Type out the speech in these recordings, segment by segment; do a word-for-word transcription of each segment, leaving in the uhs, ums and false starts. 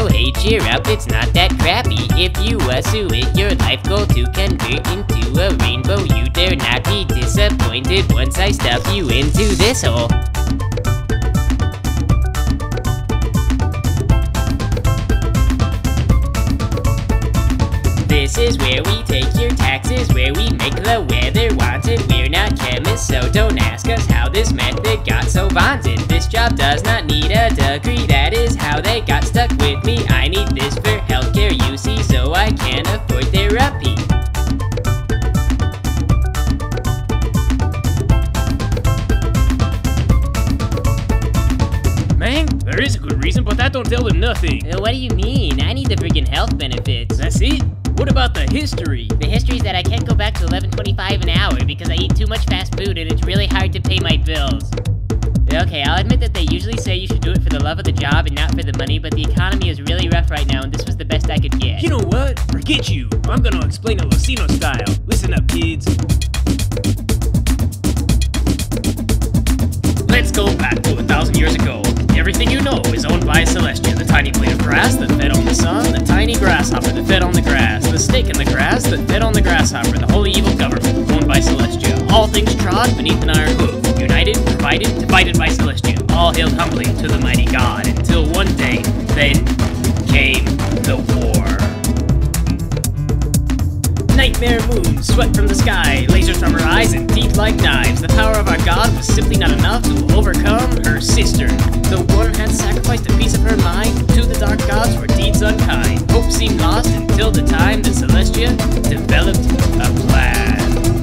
hey, cheer up, it's not that crappy. If you pursue it, your life goal to convert into a rainbow, you dare not be disappointed once I stuff you into this hole. This is where we take your taxes, where we make the weather wanted. We're not chemists, so don't ask us how this method got so vaunted. This job does not need a degree, that is how they got stuck with me. I need this for healthcare, you see, so I can afford therapy. Man, there is a good reason, but that don't tell them nothing. Uh, what do you mean? I need the friggin' health benefits. That's it? What about the history? The history is that I can't go back to eleven twenty-five an hour because I eat too much fast food and it's really hard to pay my bills. Okay, I'll admit that they usually say you should do it for the love of the job and not for the money, but the economy is really rough right now and this was the best I could get. You know what? Forget you. I'm gonna explain it Lucino style. Listen up, kids. Let's go back to a thousand years ago. Everything you know is owned by Celestia, the tiny blade of grass that fed on the sun, the tiny grasshopper that fed on the grass, the snake in the grass that fed on the grasshopper, the holy evil government owned by Celestia. All things trod beneath an iron hoof, united, provided, divided by Celestia, all hailed humbly to the mighty God, until one day, then came the war. Nightmare moon swept from the sky, lasers from her eyes and teeth like knives. The power of our God was simply not enough to overcome her sister. The one had sacrificed a piece of her mind to the dark gods for deeds unkind. Hope seemed lost until the time that Celestia developed a plan.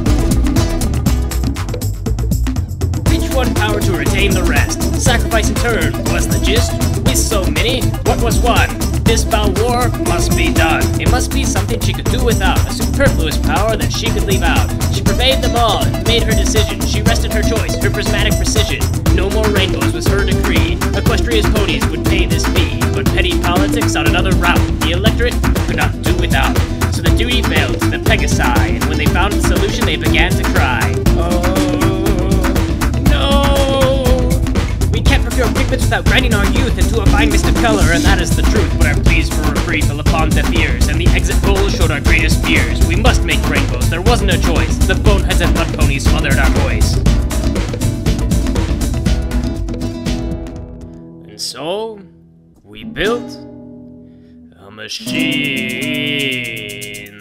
Each one power to retain the rest. Sacrifice in turn was the gist. With so many, what was one? This foul war must be done. It must be something she could do without, a superfluous power that she could leave out. She pervaded them all and made her decision. She rested her choice, her prismatic precision. No more rainbows was her decree. Equestria's ponies would pay this fee, but petty politics on another route the electorate could not do without. So the duty fell to the Pegasi, and when they found the solution they began to cry. Oh, pure pigments without grinding our youth into a fine mist of color, and that is the truth. But our pleas for reprieve fell upon deaf ears, and the exit goal showed our greatest fears. We must make rainbows, there wasn't a choice. The boneheads and mud ponies smothered our voice. And so, we built a machine.